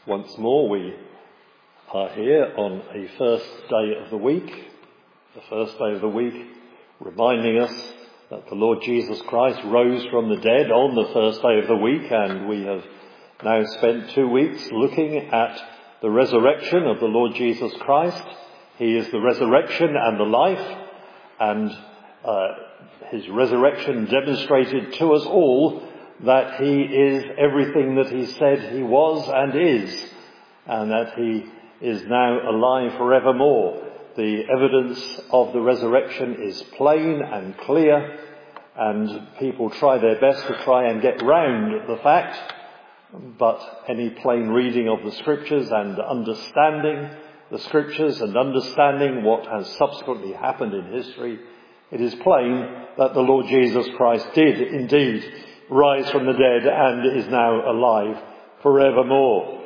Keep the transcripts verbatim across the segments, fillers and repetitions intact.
Once more we are here on a first day of the week, the first day of the week reminding us that the Lord Jesus Christ rose from the dead on the first day of the week, and we have now spent two weeks looking at the resurrection of the Lord Jesus Christ. He is the resurrection and the life, and uh, his resurrection demonstrated to us all that he is everything that he said he was and is, and that he is now alive forevermore. The evidence of the resurrection is plain and clear, and people try their best to try and get round the fact, but any plain reading of the scriptures and understanding the scriptures and understanding what has subsequently happened in history, it is plain that the Lord Jesus Christ did indeed rise from the dead and is now alive forevermore.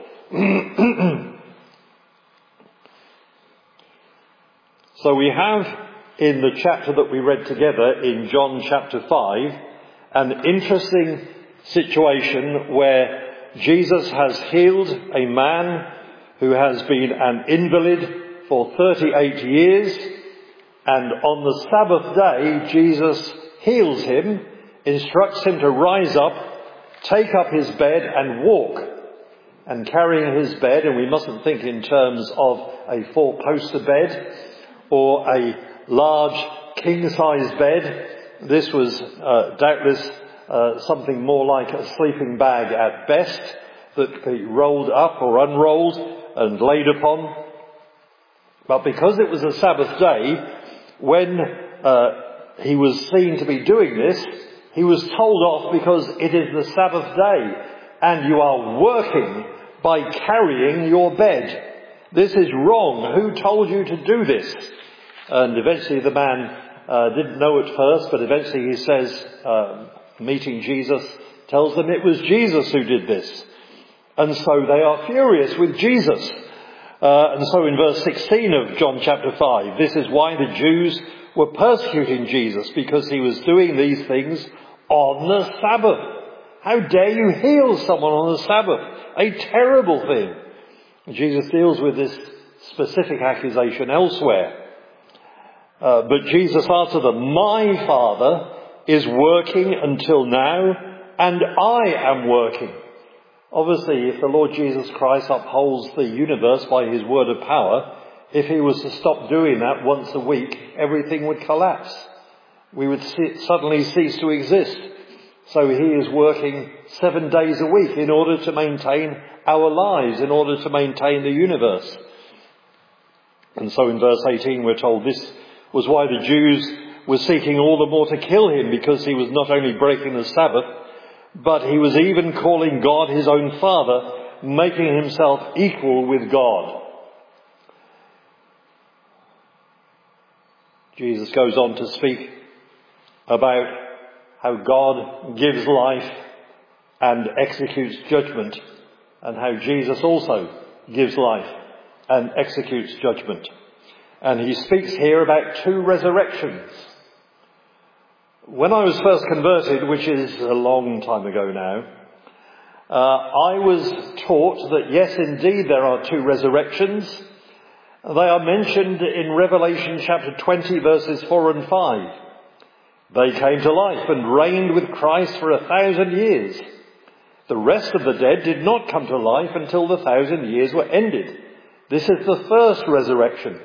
So we have in the chapter that we read together in John chapter five an interesting situation where Jesus has healed a man who has been an invalid for thirty-eight years, and on the Sabbath day Jesus heals him, instructs him to rise up, take up his bed and walk. And carrying his bed, and we mustn't think in terms of a four-poster bed or a large king-size bed. This was uh, doubtless uh, something more like a sleeping bag at best, that could be rolled up or unrolled and laid upon. But because it was a Sabbath day, when uh, he was seen to be doing this, he was told off because it is the Sabbath day and you are working by carrying your bed. This is wrong. Who told you to do this? And eventually the man uh, didn't know at first, but eventually he says, uh, meeting Jesus, tells them it was Jesus who did this. And so they are furious with Jesus. Uh, and so in verse sixteen of John chapter five, this is why the Jews were persecuting Jesus, because he was doing these things on the Sabbath. How dare you heal someone on the Sabbath? A terrible thing. Jesus deals with this specific accusation elsewhere. Uh, but Jesus answered them, my Father is working until now, and I am working. Obviously, if the Lord Jesus Christ upholds the universe by his word of power, if he was to stop doing that once a week, everything would collapse. We would see, suddenly cease to exist. So he is working seven days a week in order to maintain our lives, in order to maintain the universe. And so in verse eighteen we're told this was why the Jews were seeking all the more to kill him, because he was not only breaking the Sabbath, but he was even calling God his own Father, making himself equal with God. Jesus goes on to speak about how God gives life and executes judgment, and how Jesus also gives life and executes judgment. And he speaks here about two resurrections. When I was first converted, which is a long time ago now, uh, I was taught that yes, indeed, there are two resurrections. They are mentioned in Revelation chapter twenty, verses four and five. They came to life and reigned with Christ for a thousand years. The rest of the dead did not come to life until the thousand years were ended. This is the first resurrection.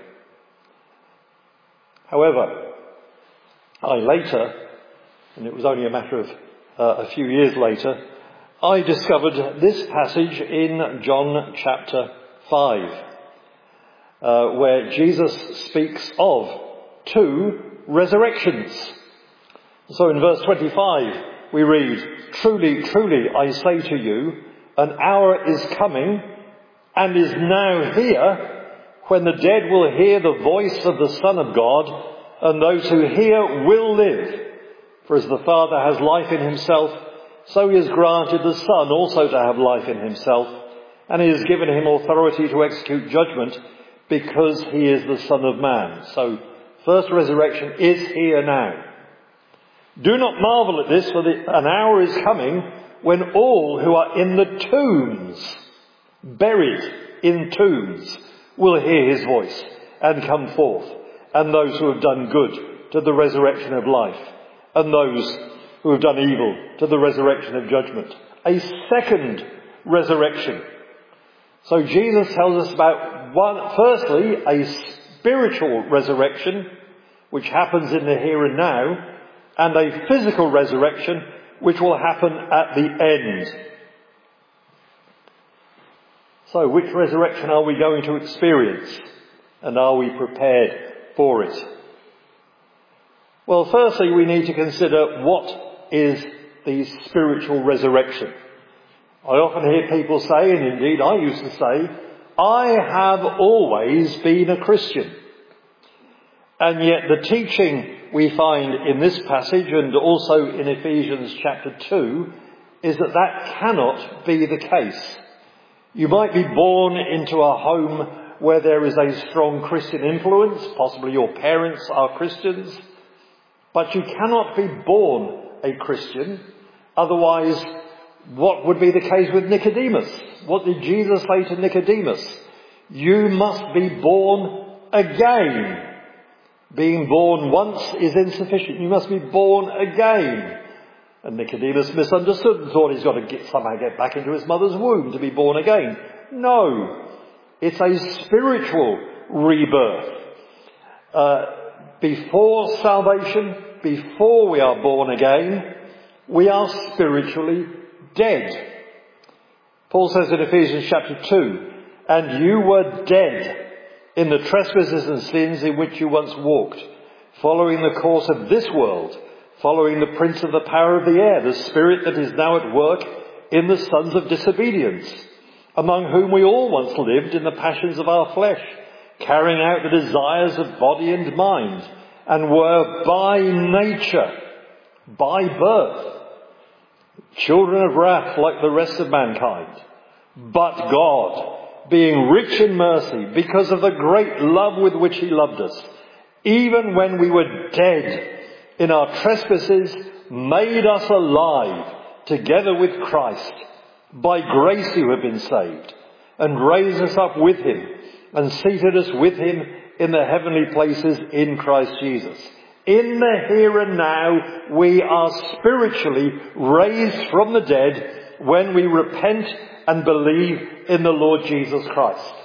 However, I later, and it was only a matter of uh, a few years later, I discovered this passage in John chapter five, uh, where Jesus speaks of two resurrections. So in verse twenty-five we read, truly, truly, I say to you, an hour is coming and is now here when the dead will hear the voice of the Son of God, and those who hear will live. For as the Father has life in himself, so he has granted the Son also to have life in himself, and he has given him authority to execute judgment, because he is the Son of Man. So, first resurrection is here now. Do not marvel at this, for the, an hour is coming when all who are in the tombs buried in tombs, will hear his voice and come forth, and those who have done good to the resurrection of life, and those who have done evil to the resurrection of judgment. A second resurrection. So Jesus tells us about one, firstly, a spiritual resurrection, which happens in the here and now, and a physical resurrection, which will happen at the end. So, which resurrection are we going to experience? And are we prepared for it? Well, firstly, we need to consider what is the spiritual resurrection. I often hear people say, and indeed I used to say, I have always been a Christian. And yet the teaching we find in this passage and also in Ephesians chapter two is that that cannot be the case. You might be born into a home where there is a strong Christian influence, possibly your parents are Christians, but you cannot be born a Christian. Otherwise, what would be the case with Nicodemus? What did Jesus say to Nicodemus? You must be born again. Being born once is insufficient. You must be born again. And Nicodemus misunderstood and thought he's got to get, somehow get back into his mother's womb to be born again. No. It's a spiritual rebirth. Uh, before salvation, before we are born again, we are spiritually dead. Paul says in Ephesians chapter two, and you were dead in the trespasses and sins in which you once walked, following the course of this world, following the prince of the power of the air, the spirit that is now at work in the sons of disobedience, among whom we all once lived in the passions of our flesh, carrying out the desires of body and mind, and were by nature, by birth, children of wrath like the rest of mankind. But God, being rich in mercy, because of the great love with which he loved us, even when we were dead in our trespasses, made us alive together with Christ. By grace you have been saved, and raised us up with him, and seated us with him in the heavenly places in Christ Jesus. In the here and now, we are spiritually raised from the dead when we repent and believe in the Lord Jesus Christ.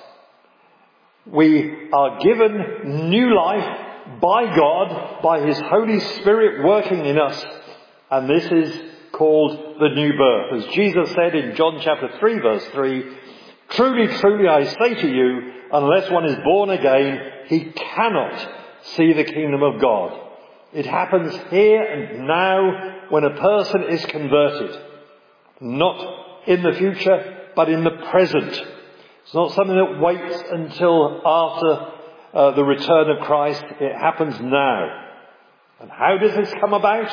We are given new life by God, by his Holy Spirit working in us, and this is called the new birth. As Jesus said in John chapter three verse three, truly, truly I say to you, unless one is born again, he cannot see the kingdom of God. It happens here and now when a person is converted. Not in the future, but in the present. It's not something that waits until after uh, the return of Christ. It happens now. And how does this come about?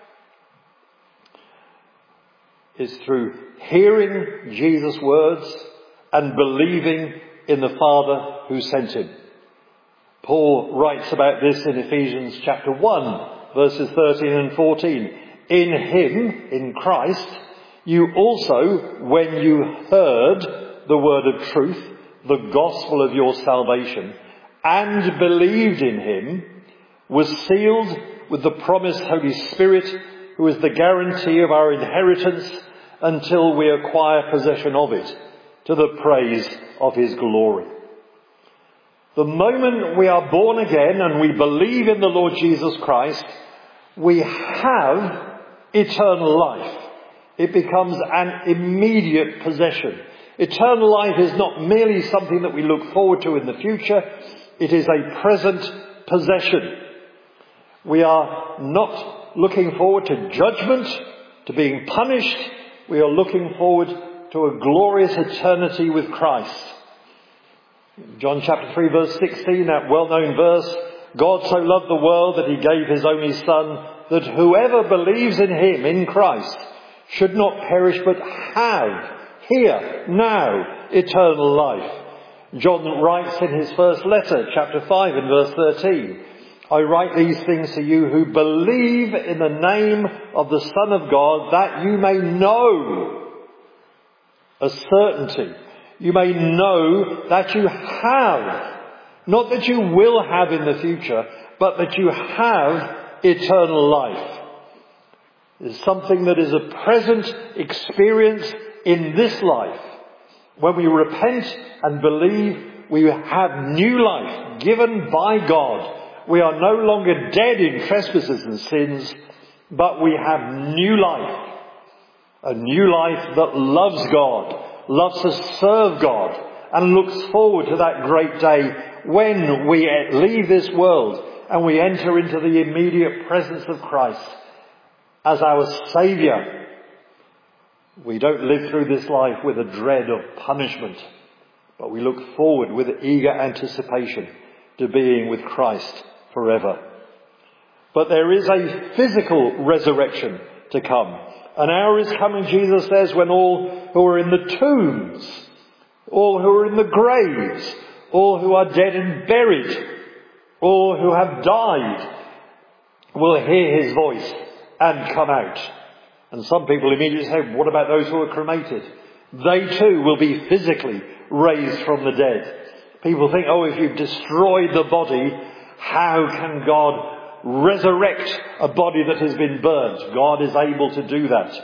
It's through hearing Jesus' words and believing in the Father who sent him. Paul writes about this in Ephesians chapter one, verses thirteen and fourteen. In him, in Christ, you also, when you heard the word of truth, the gospel of your salvation, and believed in him, was sealed with the promised Holy Spirit, who is the guarantee of our inheritance until we acquire possession of it, to the praise of his glory. The moment we are born again and we believe in the Lord Jesus Christ, we have eternal life. It becomes an immediate possession. Eternal life is not merely something that we look forward to in the future. It is a present possession. We are not looking forward to judgment, to being punished. We are looking forward to a glorious eternity with Christ. John chapter three verse sixteen, that well-known verse, God so loved the world that he gave his only Son, that whoever believes in him, in Christ, should not perish but have, here, now, eternal life. John writes in his first letter, chapter five and verse thirteen, I write these things to you who believe in the name of the Son of God, that you may know a certainty. You may know that you have, not that you will have in the future, but that you have eternal life. It's something that is a present experience in this life. When we repent and believe, we have new life given by God. We are no longer dead in trespasses and sins, but we have new life. A new life that loves God, loves to serve God, and looks forward to that great day when we leave this world and we enter into the immediate presence of Christ as our Saviour. We don't live through this life with a dread of punishment, but we look forward with eager anticipation to being with Christ forever. But there is a physical resurrection to come. An hour is coming, Jesus says, when all who are in the tombs, all who are in the graves, all who are dead and buried, all who have died, will hear his voice and come out. And some people immediately say, what about those who are cremated? They too will be physically raised from the dead. People think, oh, if you've destroyed the body, how can God resurrect a body that has been burnt? God is able to do that.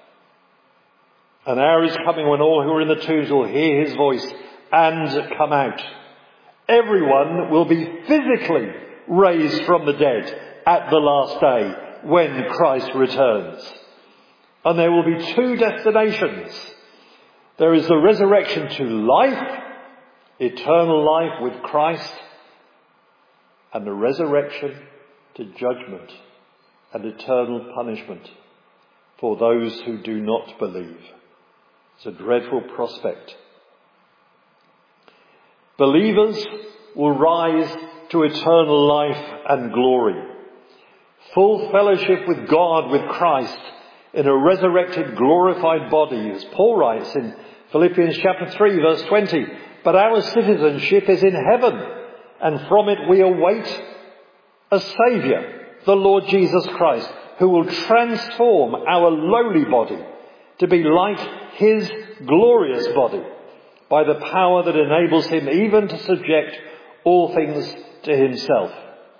An hour is coming when all who are in the tombs will hear his voice and come out. Everyone will be physically raised from the dead at the last day when Christ returns. And there will be two destinations. There is the resurrection to life, eternal life with Christ, and the resurrection to judgment and eternal punishment for those who do not believe. It's a dreadful prospect. Believers will rise to eternal life and glory. Full fellowship with God, with Christ, in a resurrected, glorified body, as Paul writes in Philippians chapter three, verse twenty. But our citizenship is in heaven, and from it we await a Saviour, the Lord Jesus Christ, who will transform our lowly body to be like his glorious body by the power that enables him even to subject all things to himself.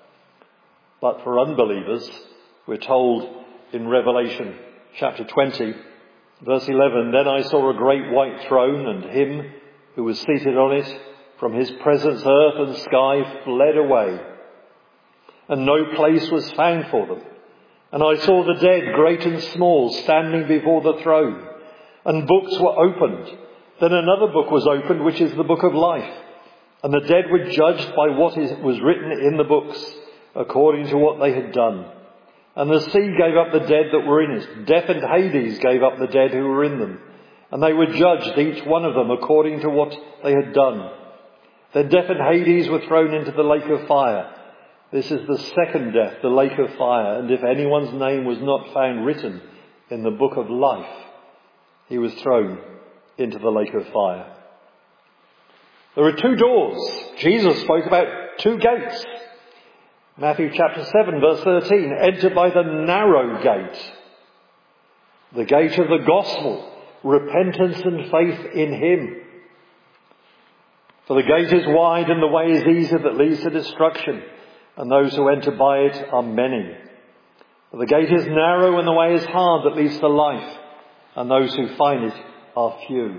But for unbelievers, we're told in Revelation chapter twenty, verse eleven, then I saw a great white throne, and him who was seated on it. From his presence earth and sky fled away, and no place was found for them. And I saw the dead, great and small, standing before the throne, and books were opened. Then another book was opened, which is the book of life. And the dead were judged by what is, was written in the books, according to what they had done. And the sea gave up the dead that were in it. Death and Hades gave up the dead who were in them. And they were judged, each one of them, according to what they had done. Then death and Hades were thrown into the lake of fire. This is the second death, the lake of fire. And if anyone's name was not found written in the book of life, he was thrown into the lake of fire. There are two doors. Jesus spoke about two gates. Matthew chapter seven, verse thirteen, enter by the narrow gate, the gate of the gospel, repentance and faith in him. For the gate is wide and the way is easy that leads to destruction, and those who enter by it are many. For the gate is narrow and the way is hard that leads to life, and those who find it are few.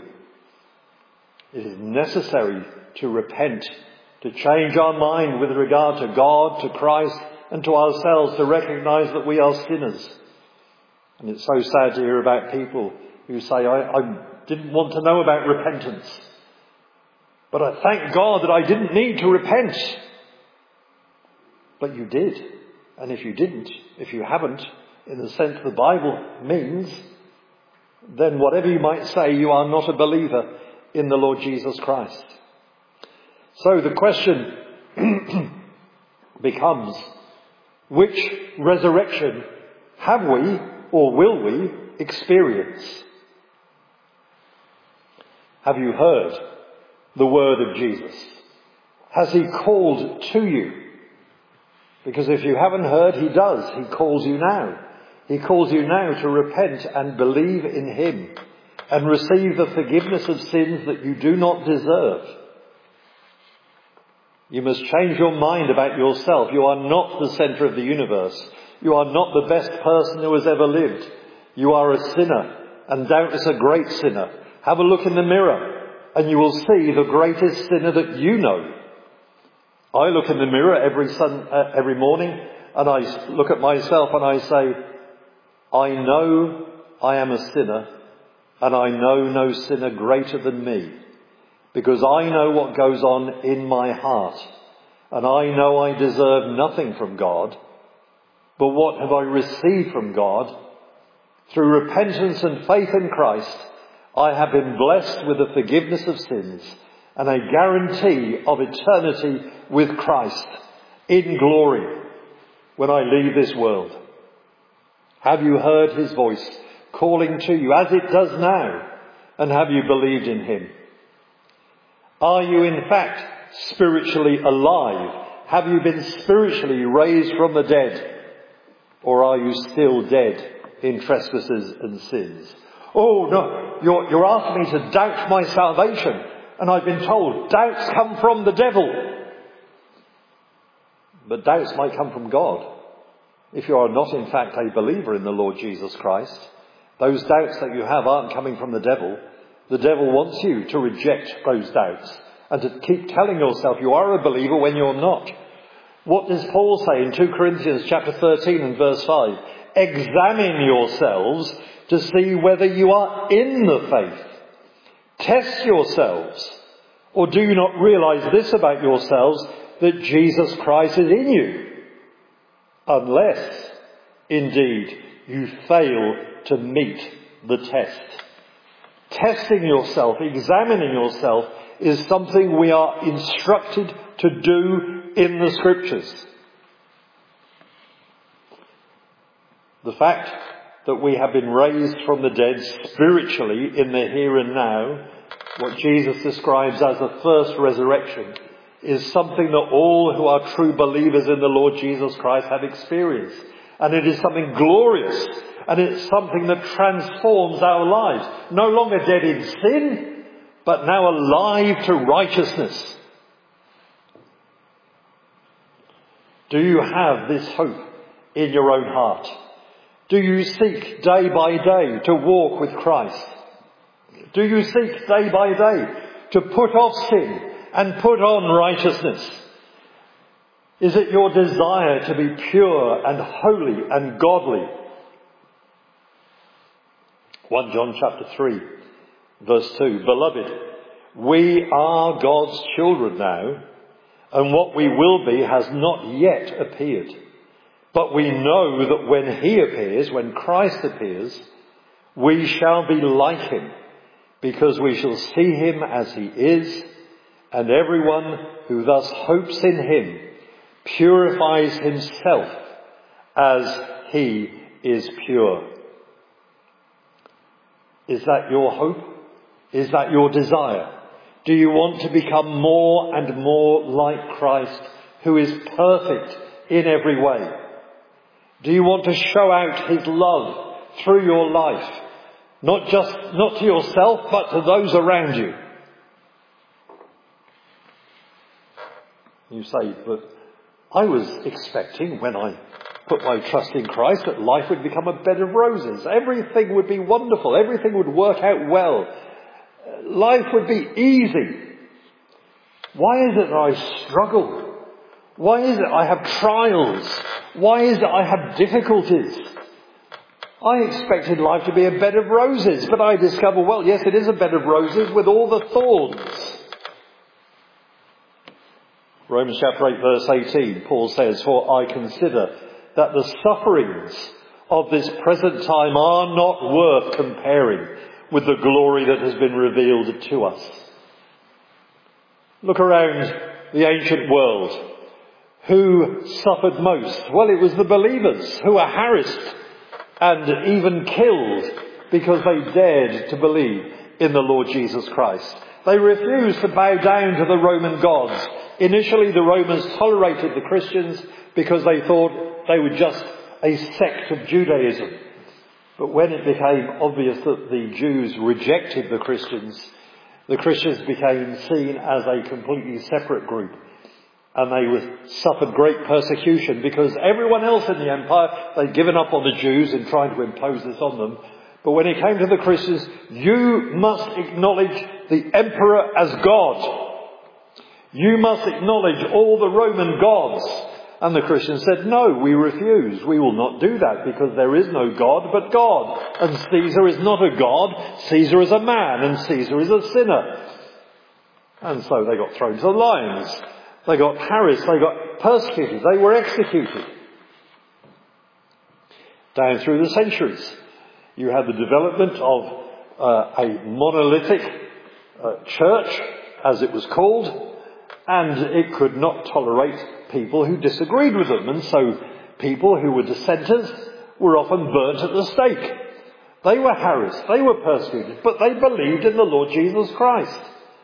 It is necessary to repent, to change our mind with regard to God, to Christ, and to ourselves, to recognise that we are sinners. And it's so sad to hear about people who say, I, I didn't want to know about repentance, but I thank God that I didn't need to repent. But you did. And if you didn't, if you haven't, in the sense the Bible means, then whatever you might say, you are not a believer in the Lord Jesus Christ. So the question becomes, which resurrection have we or will we experience? Have you heard the word of Jesus? Has he called to you? Because if you haven't heard, he does. He calls you now. He calls you now to repent and believe in him. and receive the forgiveness of sins that you do not deserve. You must change your mind about yourself. You are not the centre of the universe. You are not the best person who has ever lived. You are a sinner, and doubtless a great sinner. Have a look in the mirror, and you will see the greatest sinner that you know. I look in the mirror every sun, uh, every morning, and I look at myself and I say, I know I am a sinner, and I know no sinner greater than me, because I know what goes on in my heart, and I know I deserve nothing from God. But what have I received from God? Through repentance and faith in Christ, I have been blessed with the forgiveness of sins and a guarantee of eternity with Christ in glory when I leave this world. Have you heard his voice calling to you as it does now? And have you believed in him? Are you in fact spiritually alive? Have you been spiritually raised from the dead? Or are you still dead in trespasses and sins? Oh no, you're, you're asking me to doubt my salvation. And I've been told doubts come from the devil. But doubts might come from God. If you are not in fact a believer in the Lord Jesus Christ, those doubts that you have aren't coming from the devil. The devil wants you to reject those doubts and to keep telling yourself you are a believer when you're not. What does Paul say in two Corinthians chapter thirteen and verse five? Examine yourselves to see whether you are in the faith. Test yourselves. Or do you not realize this about yourselves, that Jesus Christ is in you? Unless, indeed, you fail to meet the test. Testing yourself, examining yourself, is something we are instructed to do in the Scriptures. The fact that we have been raised from the dead spiritually in the here and now, what Jesus describes as the first resurrection, is something that all who are true believers in the Lord Jesus Christ have experienced. And it is something glorious, and it's something that transforms our lives. No longer dead in sin, but now alive to righteousness. Do you have this hope in your own heart? Do you seek day by day to walk with Christ? Do you seek day by day to put off sin and put on righteousness? Is it your desire to be pure and holy and godly? First John chapter three, verse two. Beloved, we are God's children now, and what we will be has not yet appeared. But we know that when he appears, when Christ appears, we shall be like him, because we shall see him as he is, and everyone who thus hopes in him purifies himself as he is pure. Is that your hope? Is that your desire? Do you want to become more and more like Christ, who is perfect in every way? Do you want to show out his love through your life? Not just, not to yourself, but to those around you. You say, but I was expecting when I put my trust in Christ that life would become a bed of roses. Everything would be wonderful. Everything would work out well. Life would be easy. Why is it that I struggle? Why is it I have trials? Why is it I have difficulties? I expected life to be a bed of roses, but I discover, well, yes, it is a bed of roses with all the thorns. Romans chapter eight, verse eighteen, Paul says, for I consider that the sufferings of this present time are not worth comparing with the glory that has been revealed to us. Look around the ancient world. Who suffered most? Well, it was the believers who were harassed and even killed because they dared to believe in the Lord Jesus Christ. They refused to bow down to the Roman gods. Initially, the Romans tolerated the Christians because they thought they were just a sect of Judaism. But when it became obvious that the Jews rejected the Christians, the Christians became seen as a completely separate group. And they was, suffered great persecution because everyone else in the empire, they'd given up on the Jews and tried to impose this on them. But when it came to the Christians, you must acknowledge the emperor as God. You must acknowledge all the Roman gods. And the Christians said, no, we refuse. We will not do that because there is no God but God. And Caesar is not a God. Caesar is a man and Caesar is a sinner. And so they got thrown to the lions. They got harassed. They got persecuted. They were executed. Down through the centuries, you had the development of uh, a monolithic uh, church, as it was called, and it could not tolerate people who disagreed with them. And so people who were dissenters were often burnt at the stake. They were harassed. They were persecuted. But they believed in the Lord Jesus Christ.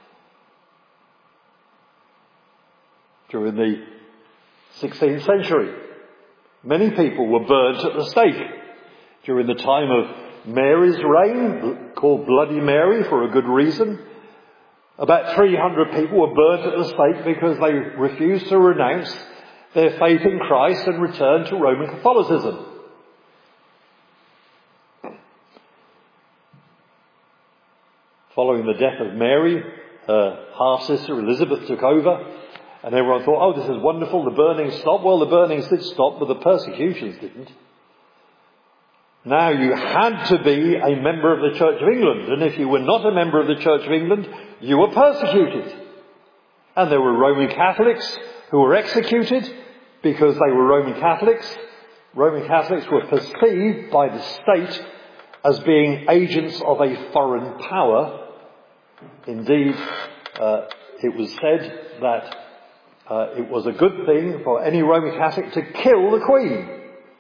During the sixteenth century, many people were burnt at the stake. During the time of Mary's reign, called Bloody Mary for a good reason, about three hundred people were burnt at the stake because they refused to renounce their faith in Christ and return to Roman Catholicism. Following the death of Mary, her half-sister Elizabeth took over, and everyone thought, oh, this is wonderful, the burnings stopped. Well, the burnings did stop, but the persecutions didn't. Now, you had to be a member of the Church of England, and if you were not a member of the Church of England, you were persecuted. And there were Roman Catholics who were executed because they were Roman Catholics. Roman Catholics were perceived by the state as being agents of a foreign power. Indeed, uh, it was said that uh, it was a good thing for any Roman Catholic to kill the Queen.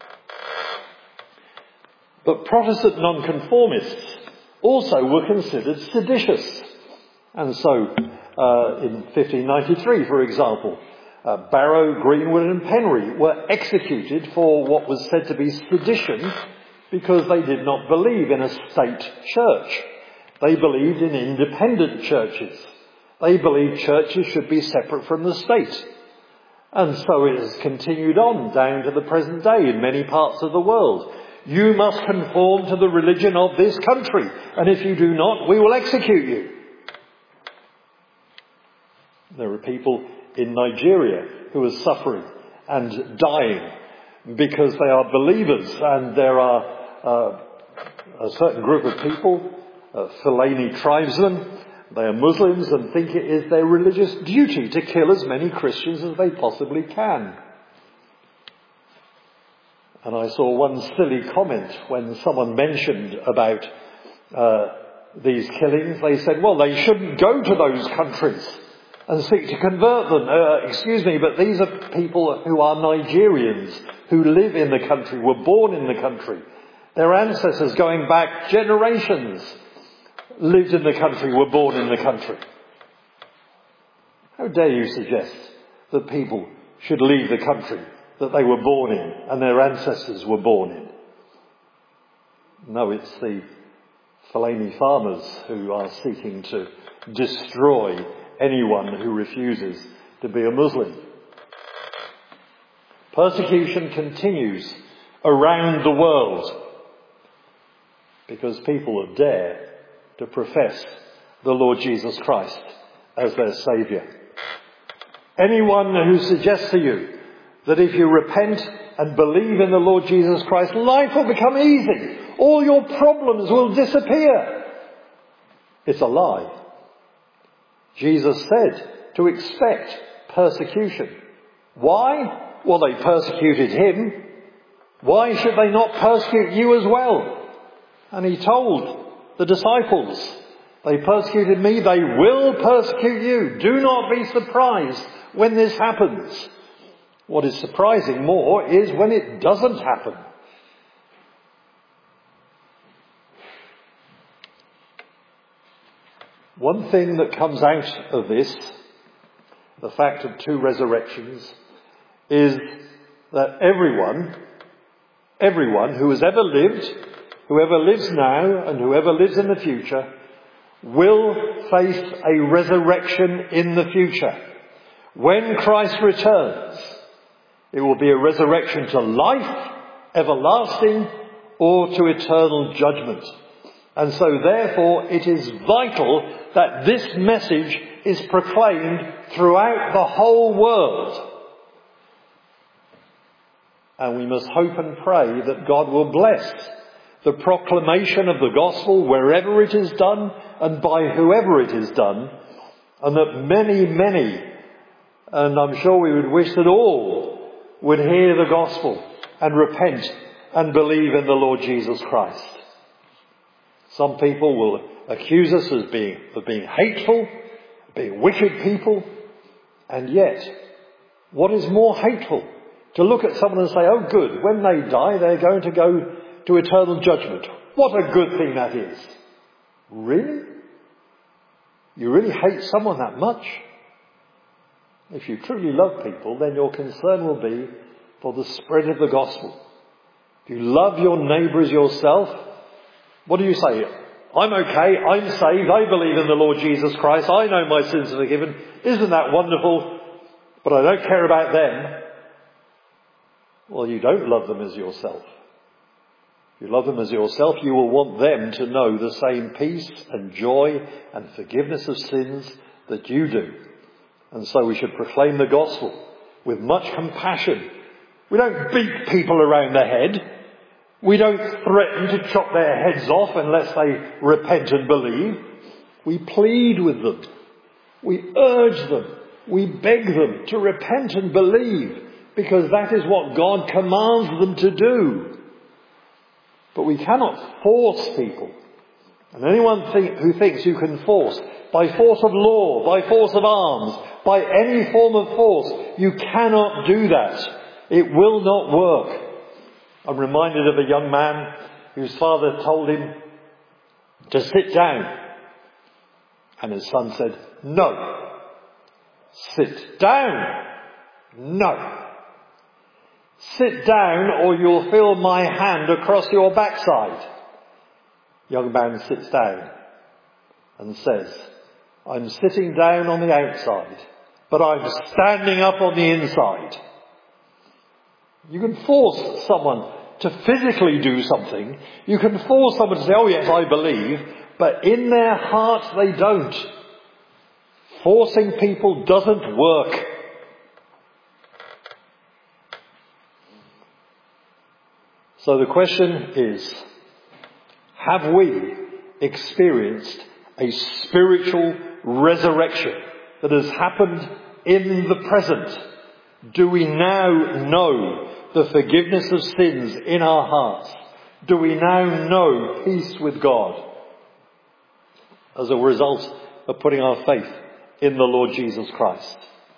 But Protestant nonconformists also were considered seditious. And so, uh, in fifteen ninety-three, for example, uh, Barrow, Greenwood and Penry were executed for what was said to be sedition because they did not believe in a state church. They believed in independent churches. They believed churches should be separate from the state. And so it has continued on down to the present day in many parts of the world. You must conform to the religion of this country, and if you do not, we will execute you. There are people in Nigeria who are suffering and dying because they are believers, and there are uh, a certain group of people, uh, Fulani tribesmen. They are Muslims and think it is their religious duty to kill as many Christians as they possibly can. And I saw one silly comment when someone mentioned about uh, these killings. They said, well, they shouldn't go to those countries and seek to convert them. Uh, excuse me, but these are people who are Nigerians, who live in the country, were born in the country. Their ancestors going back generations lived in the country, were born in the country. How dare you suggest that people should leave the country that they were born in and their ancestors were born in? No, it's the Fulani farmers who are seeking to destroy anyone who refuses to be a Muslim. Persecution continues around the world because people dare to profess the Lord Jesus Christ as their Saviour. Anyone who suggests to you that if you repent and believe in the Lord Jesus Christ, life will become easy, all your problems will disappear, it's a lie. Jesus said to expect persecution. Why? Well, they persecuted him. Why should they not persecute you as well? And he told the disciples, they persecuted me, they will persecute you. Do not be surprised when this happens. What is surprising more is when it doesn't happen. One thing that comes out of this, the fact of two resurrections, is that everyone, everyone who has ever lived whoever lives now and whoever lives in the future will face a resurrection in the future. When Christ returns, it will be a resurrection to life, everlasting, or to eternal judgment. And so therefore it is vital that this message is proclaimed throughout the whole world. And we must hope and pray that God will bless the proclamation of the gospel wherever it is done and by whoever it is done, and that many, many, and I'm sure we would wish that all, would hear the gospel and repent and believe in the Lord Jesus Christ. Some people will accuse us as being, of being hateful, being wicked people, and yet, what is more hateful? To look at someone and say, oh good, when they die they're going to go to eternal judgment. What a good thing that is. Really? You really hate someone that much? If you truly love people, then your concern will be for the spread of the gospel. If you love your neighbour as yourself, what do you say? I'm okay, I'm saved, I believe in the Lord Jesus Christ, I know my sins are forgiven. Isn't that wonderful? But I don't care about them. Well, you don't love them as yourself. If you love them as yourself, you will want them to know the same peace and joy and forgiveness of sins that you do. And so we should proclaim the gospel with much compassion. We don't beat people around the head. We don't threaten to chop their heads off unless they repent and believe. We plead with them. We urge them. We beg them to repent and believe, because that is what God commands them to do. But we cannot force people. And anyone think, who thinks you can force, by force of law, by force of arms, by any form of force, you cannot do that. It will not work. I'm reminded of a young man whose father told him to sit down. And his son said, no. Sit down. No. Sit down or you'll feel my hand across your backside. Young man sits down and says, I'm sitting down on the outside, but I'm standing up on the inside. You can force someone to physically do something. You can force someone to say, oh yes, I believe, but in their hearts they don't. Forcing people doesn't work. So the question is, have we experienced a spiritual resurrection that has happened in the present? Do we now know the forgiveness of sins in our hearts? Do we now know peace with God as a result of putting our faith in the Lord Jesus Christ?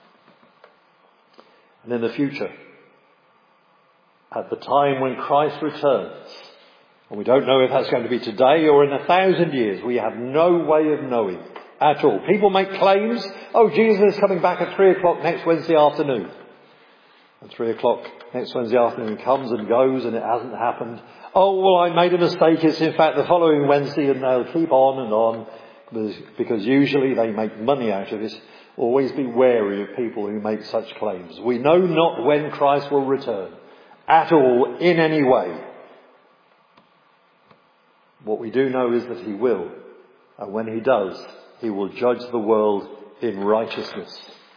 And in the future, at the time when Christ returns, and we don't know if that's going to be today or in a thousand years, we have no way of knowing at all. People make claims, oh, Jesus is coming back at three o'clock next Wednesday afternoon. And three o'clock next Wednesday afternoon comes and goes and it hasn't happened. Oh, well, I made a mistake. It's in fact the following Wednesday, and they'll keep on and on because usually they make money out of it. Always be wary of people who make such claims. We know not when Christ will return at all in any way. What we do know is that he will. And when he does, he will judge the world in righteousness.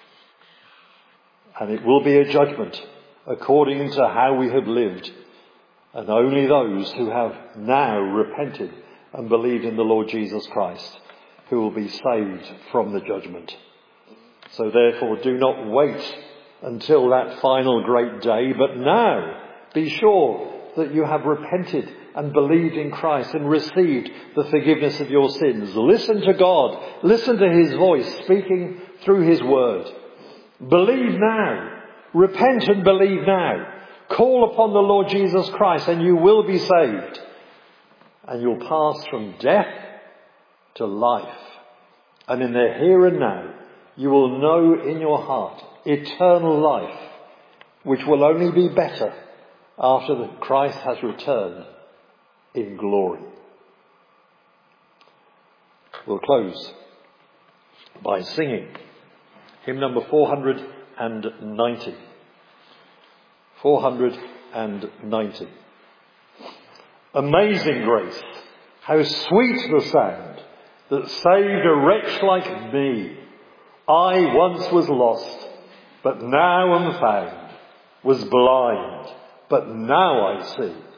And it will be a judgment according to how we have lived. And only those who have now repented and believed in the Lord Jesus Christ who will be saved from the judgment. So therefore do not wait until that final great day, but now be sure that you have repented and believed in Christ and received the forgiveness of your sins. Listen to God. Listen to his voice speaking through his word. Believe now. Repent and believe now. Call upon the Lord Jesus Christ and you will be saved. And you'll pass from death to life. And in the here and now, you will know in your heart eternal life, which will only be better after Christ has returned in glory. We'll close by singing hymn number four hundred ninety. four hundred ninety. Amazing grace, how sweet the sound that saved a wretch like me. I once was lost, but now am found, was blind, but now I see.